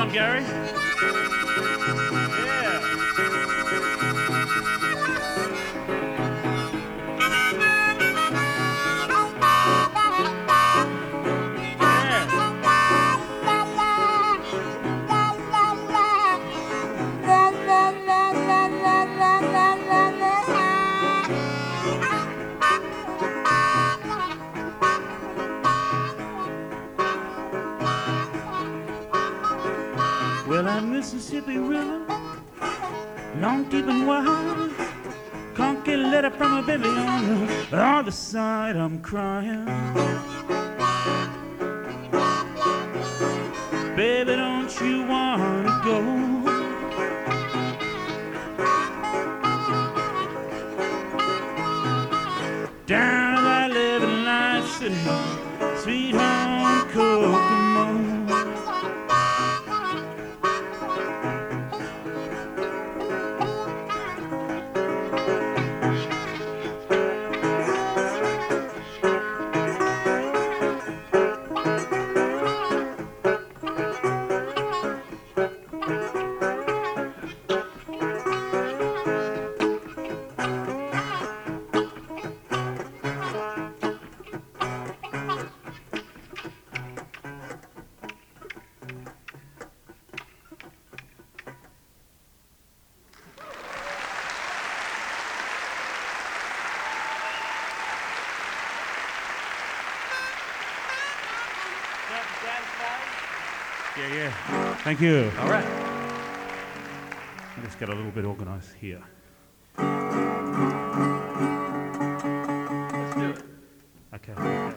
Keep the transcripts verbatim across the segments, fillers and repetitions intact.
on, Gary. Yeah. Well, that Mississippi River, long, deep, and wide, can't get a letter from a baby on the other side. I'm crying. Baby, don't you wanna go? Down to that living light city, sweet home Kokomo. Yeah, yeah. Thank you. All right. Let's get a little bit organized here. Let's do it. Okay. okay.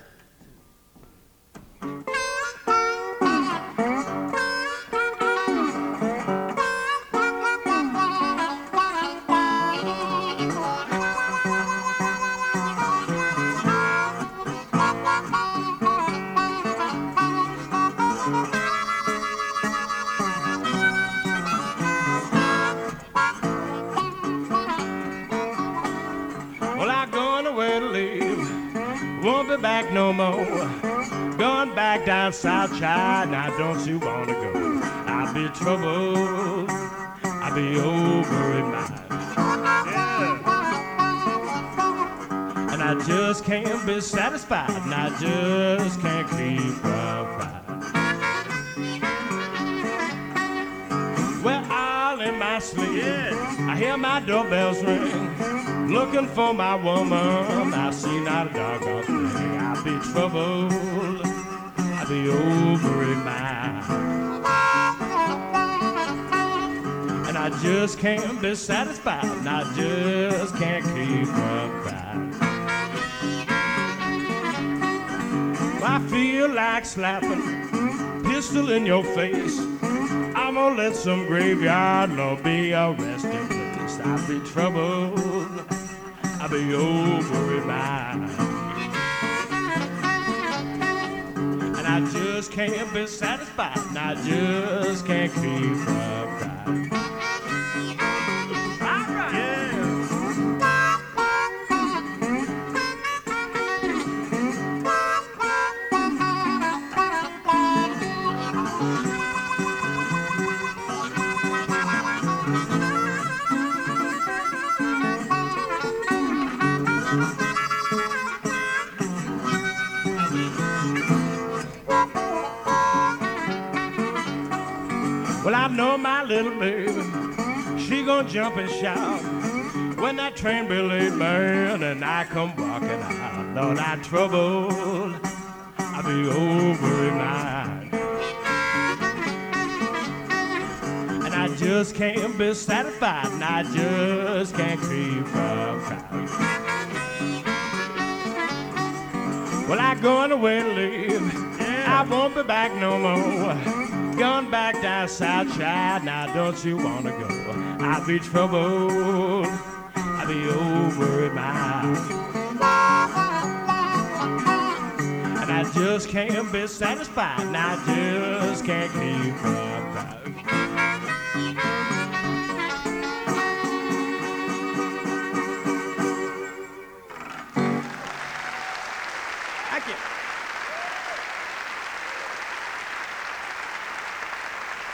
Back no more. Going back down south, child. Now don't you wanna go? I'll be troubled. I'll be over in mind. Yeah. And I just can't be satisfied. And I just can't keep from crying. Well, all in my sleep, I hear my doorbells ring. Looking for my woman, I see not a doggone thing. I'll be troubled, I'll be over in mind. And I just can't be satisfied, and I just can't keep from crying. Well, I feel like slapping, pistol in your face. I'm gonna let some graveyard law be a resting place. I'll be troubled, I'll be over in mind. And I just can't be satisfied, and I just can't keep from crying. All right. Yeah. Well, I know my little baby, she gonna jump and shout when that train belay burn and I come walking out. Lord, I'm troubled, I'll be over in mind. And I just can't be satisfied, and I just can't keep from crying. Well, I'm going away to live, I won't be back no more. Gone back down south, child, now don't you wanna go? I'll be troubled, I'll be over in mind. And I just can't be satisfied, and I just can't keep from crying. Thank you.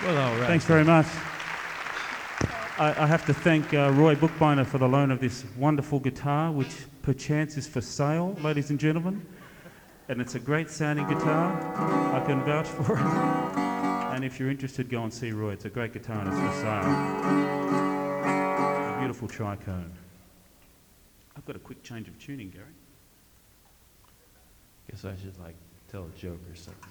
Well, all right. Thanks very much. I, I have to thank uh, Roy Bookbinder for the loan of this wonderful guitar, which perchance is for sale, ladies and gentlemen. And it's a great sounding guitar. I can vouch for it. And if you're interested, go and see Roy. It's a great guitar and it's for sale. A beautiful tricone. I've got a quick change of tuning, Gary. Guess I should like tell a joke or something.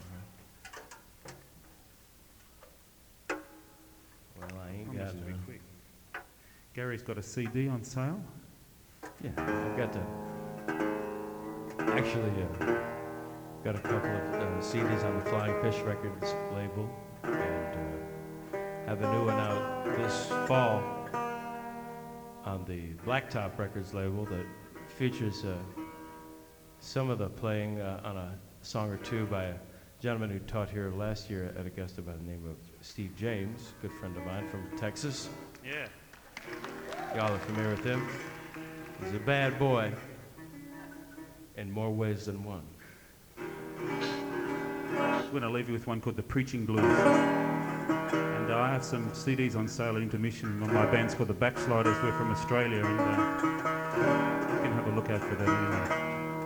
Right? Well, I ain't got to be none. quick. Gary's got a C D on sale. Yeah, I've got to. Actually, uh, got a couple of uh, C Ds on the Flying Fish Records label, and uh, have a new one out this fall on the Blacktop Records label that features uh, some of the playing uh, on a song or two by a gentleman who taught here last year at Augusta by the name of Steve James, a good friend of mine from Texas. Yeah. Y'all are familiar with him. He's a bad boy in more ways than one. I'm going to leave you with one called The Preaching Blues. And uh, I have some C Ds on sale at intermission. My band's called The Backsliders. We're from Australia, and uh, you can have a look out for that anyway.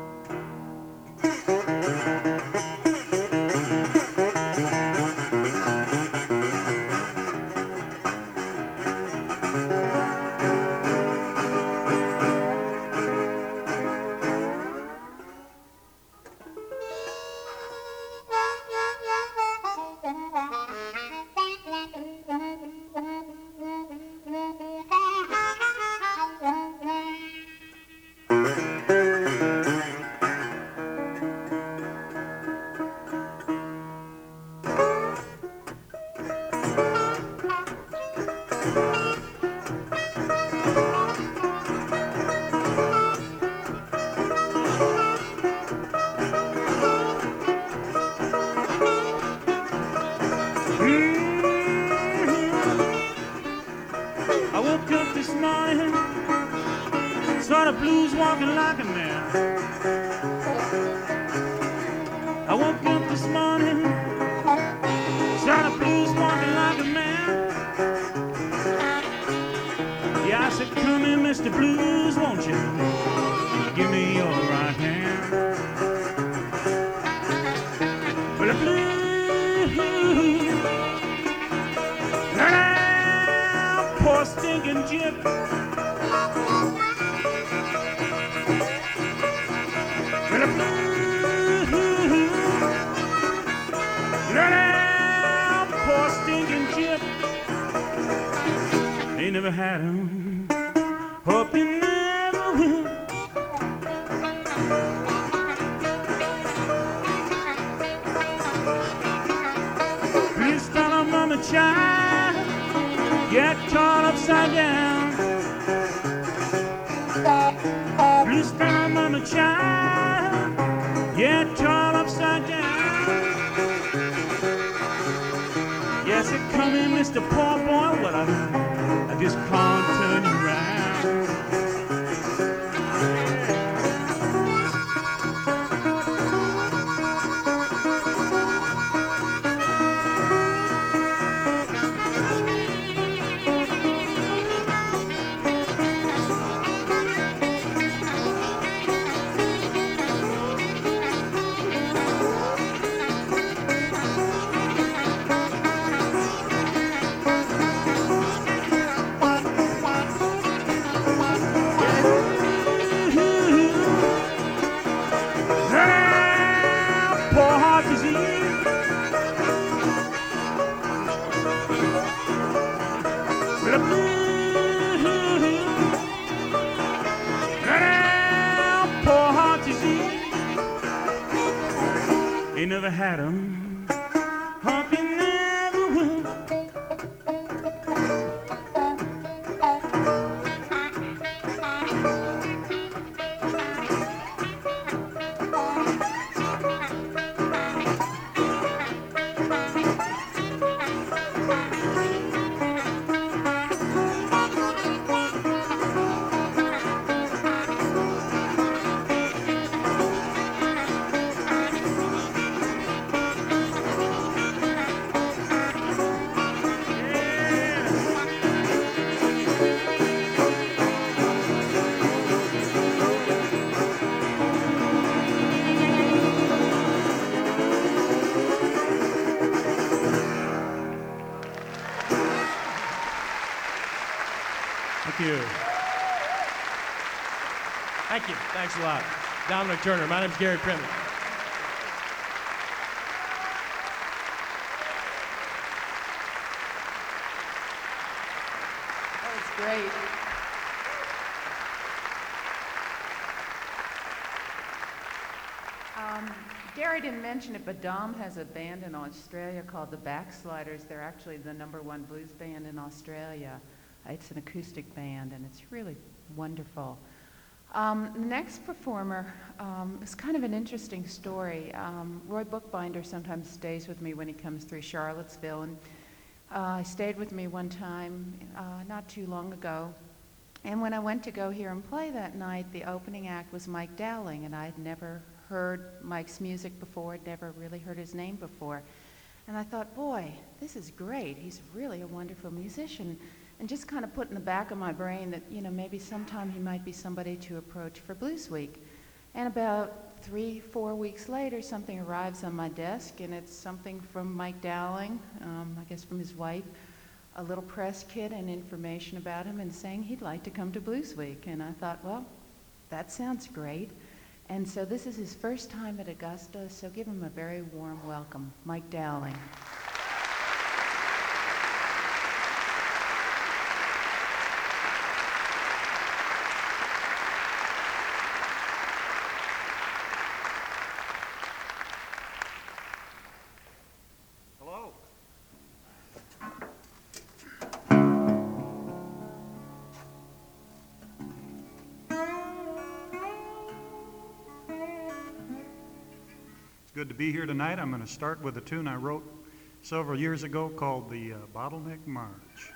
Never had 'em, hope you never will. Thank you. Thanks a lot. Dominic Turner. My name's Gary Primley. That was great. Um, Gary didn't mention it, but Dom has a band in Australia called the Backsliders. They're actually the number one blues band in Australia. It's an acoustic band, and it's really wonderful. Um, the next performer um, is kind of an interesting story. Um, Roy Bookbinder sometimes stays with me when he comes through Charlottesville, and uh, he stayed with me one time uh, not too long ago. And when I went to go hear him play that night, the opening act was Mike Dowling, and I'd never heard Mike's music before, I'd never really heard his name before. And I thought, boy, this is great. He's really a wonderful musician. And just kind of put in the back of my brain that, you know, maybe sometime he might be somebody to approach for Blues Week. And about three, four weeks later, something arrives on my desk, and it's something from Mike Dowling, um, I guess from his wife, a little press kit and information about him, and saying he'd like to come to Blues Week. And I thought, well, that sounds great. And so this is his first time at Augusta, so give him a very warm welcome. Mike Dowling. Hello. It's good to be here tonight. I'm going to start with a tune I wrote several years ago called the uh, Bottleneck March.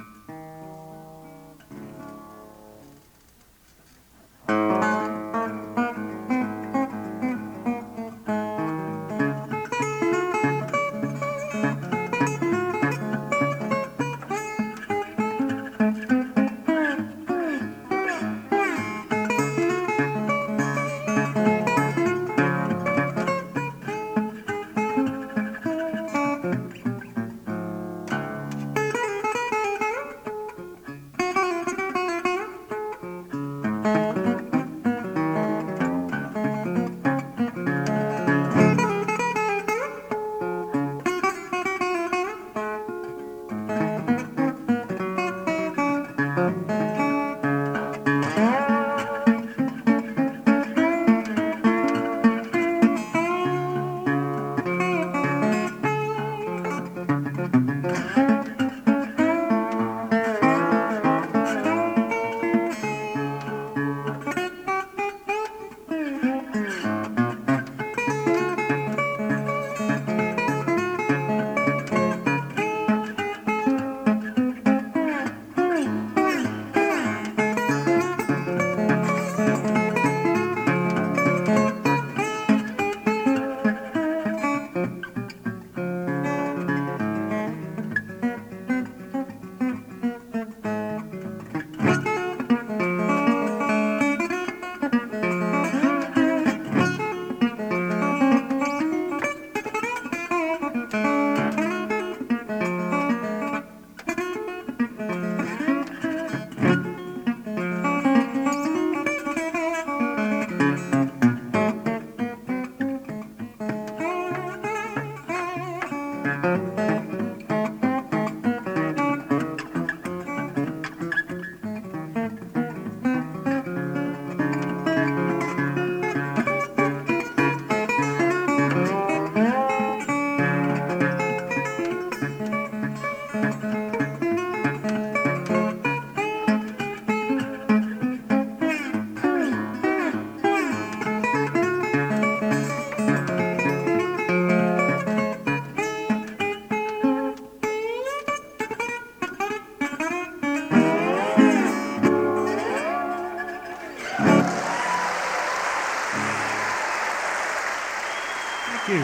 Thank you.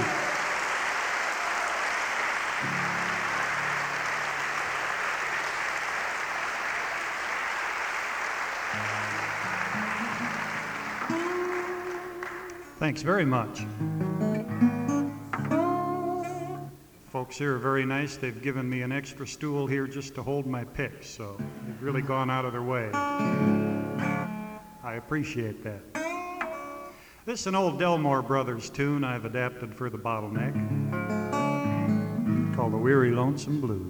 Thanks very much. Folks here are very nice. They've given me an extra stool here just to hold my picks, so they've really gone out of their way. I appreciate that. This is an old Delmore Brothers tune I've adapted for the Bottleneck called The Weary Lonesome Blues.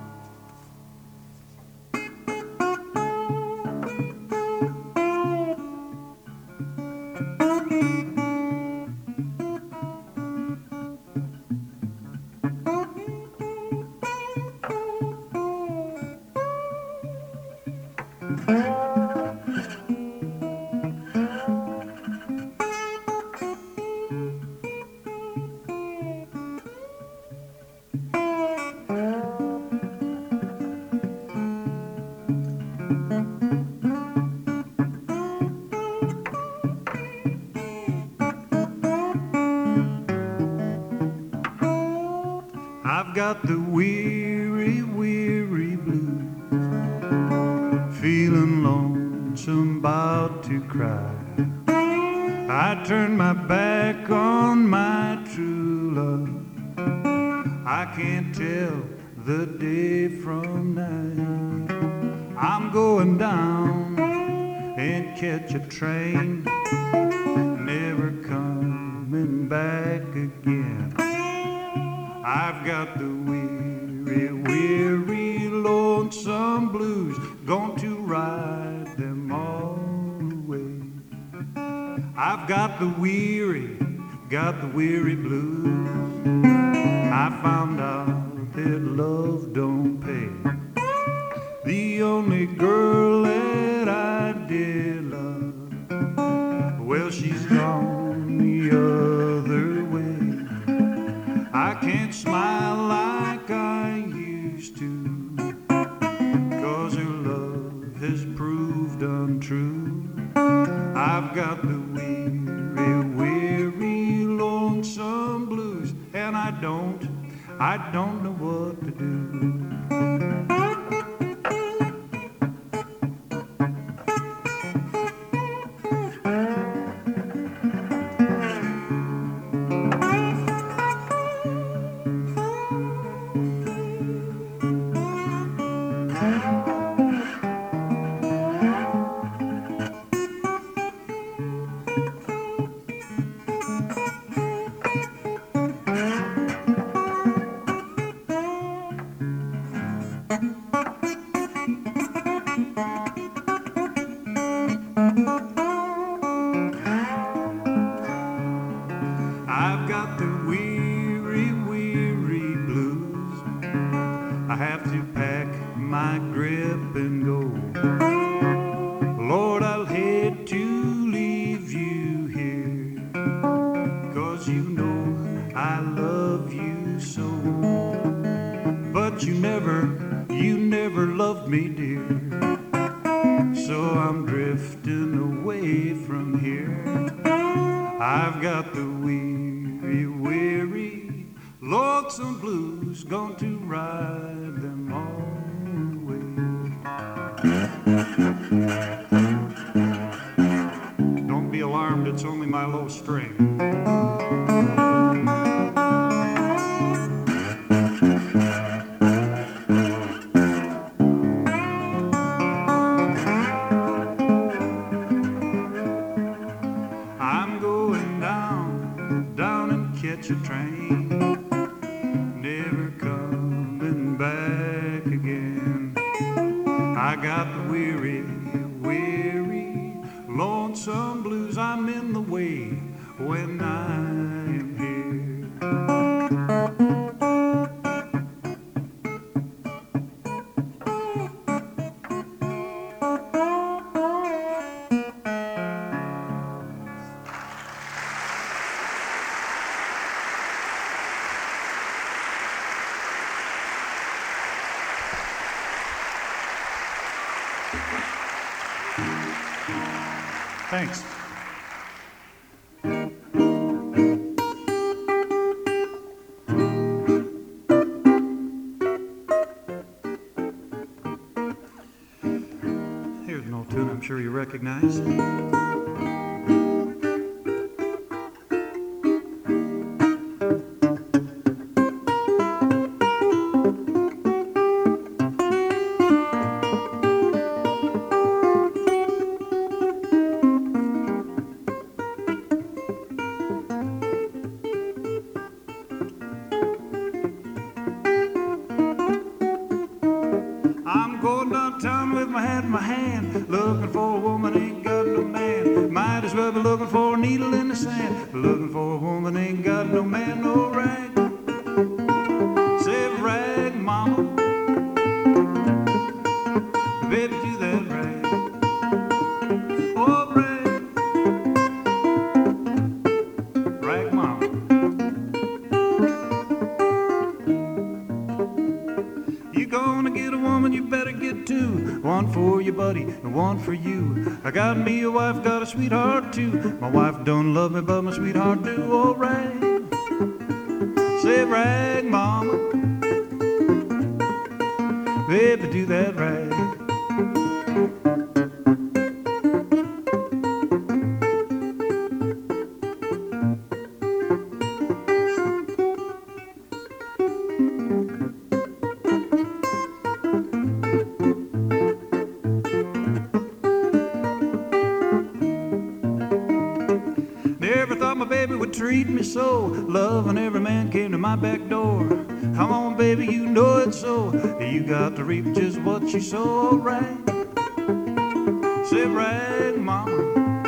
I've got the weary, weary blues, feeling lonesome, about to cry. I turn my back on my true love. I can't tell the day from night. I'm going down and catch a train, never coming back again. I've got the weary, weary, lonesome blues, going to ride them all away. I've got the weary, got the weary blues. I found out that love don't pay. The only girl that I did love, well, she's gone the other way. I can't smile like I used to, 'cause her love has proved untrue. I've got the weary, weary, lonesome blues, and I don't, I don't know what to do. I've got the weary, weary blues. I have to pack my grip and go. Lord, I'll hate to leave you here, 'cause you know I love you so. But you never, you never loved me, dear, so I'm drifting away from here. I've got the weary, weary, lonesome blues, going to ride them all away. Don't be alarmed, it's only my low string. Catch a train, never coming back again. I got the weary, weary, lonesome blues. I'm in the way when I am here. Thanks. Here's an old tune I'm sure you recognize. hand. Looking for a woman, ain't got no man. Might as well be looking for a needle in the sand. Looking for a woman, ain't got no man, no rag. Say rag, mama. Baby, do that rag. Oh, rag. Rag, mama. You gonna get a woman, you better get two. One for your buddy and one for you. I got me a wife, got a sweetheart too. My wife don't love me, but my sweetheart do. Oh, rag. Say rag, mama. Baby, do that rag. Never thought my baby would treat me so. Love and every man came to my back door. Come on, baby, you know it's so. You got to reap just what you sow. Rag. Say rag, mama.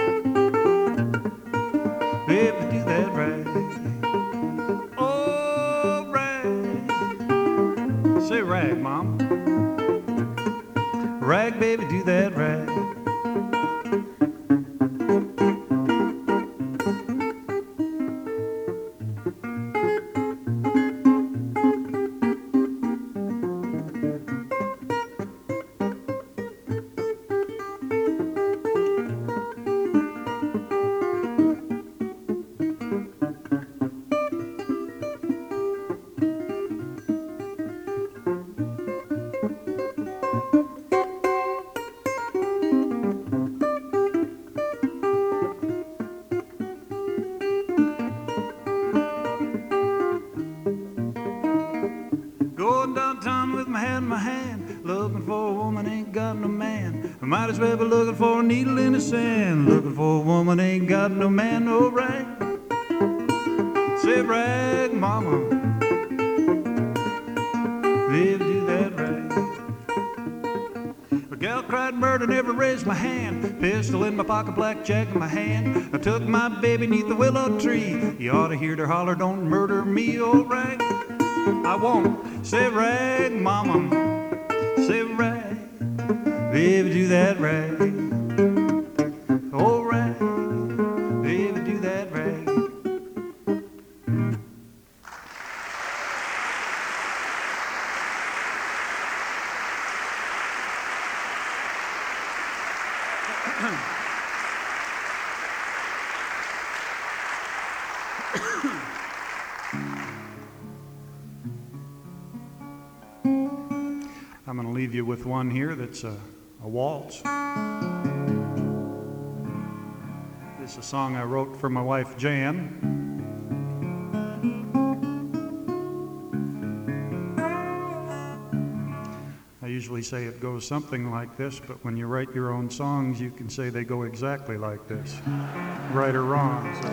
Baby, do that rag. Oh, rag. Say rag, mama. Rag, baby, do that rag. Going downtown with my hat in my hand, looking for a woman, ain't got no man. I might as well be looking for a needle in the sand. Looking for a woman, ain't got no man, no rag. Say rag, mama. Baby, do that rag. A gal cried murder, never raised my hand. Pistol in my pocket, blackjack in my hand. I took my baby neath the willow tree. You ought to hear her holler, don't murder me, oh rag. I won't. Say rag, mama. Say rag. Baby, do that rag. Oh, rag. Baby, do that rag. I'm going to leave you with one here that's a, a waltz. It's a song I wrote for my wife, Jan. I usually say it goes something like this, but when you write your own songs, you can say they go exactly like this, right or wrong. So.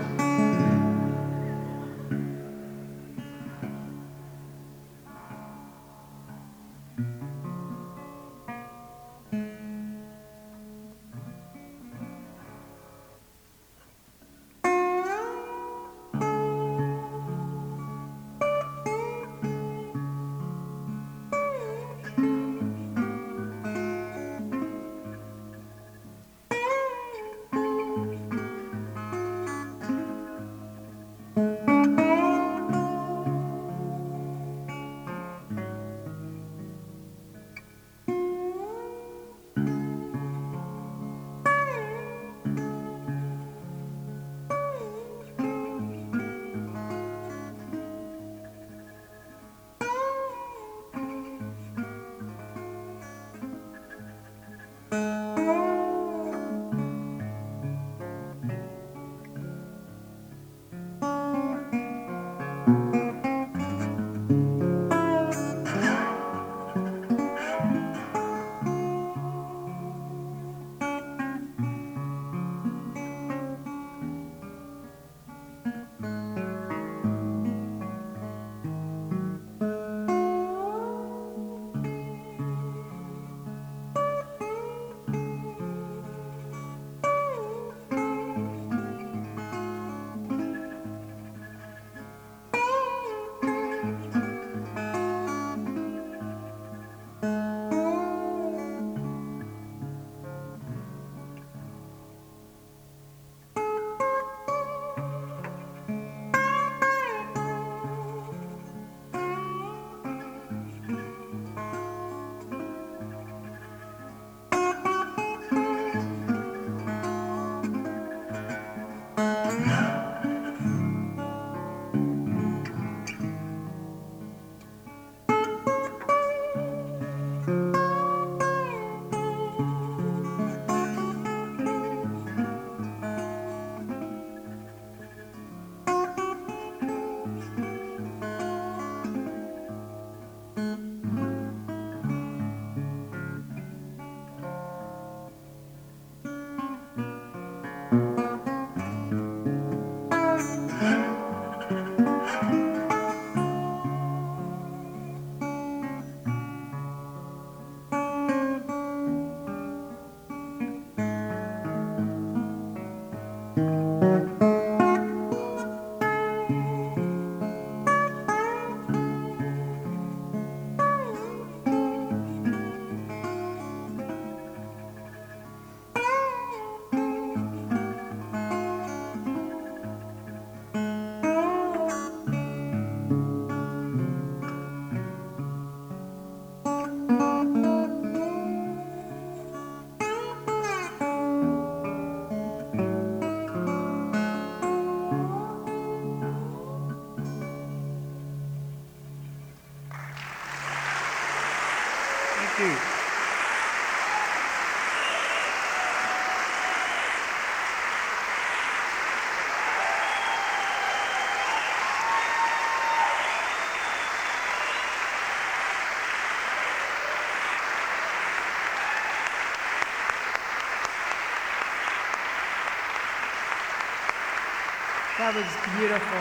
That was beautiful.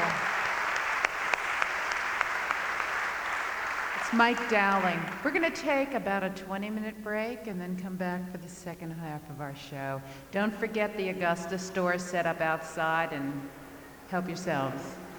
It's Mike Dowling. We're going to take about a twenty-minute break and then come back for the second half of our show. Don't forget the Augusta store set up outside and help yourselves.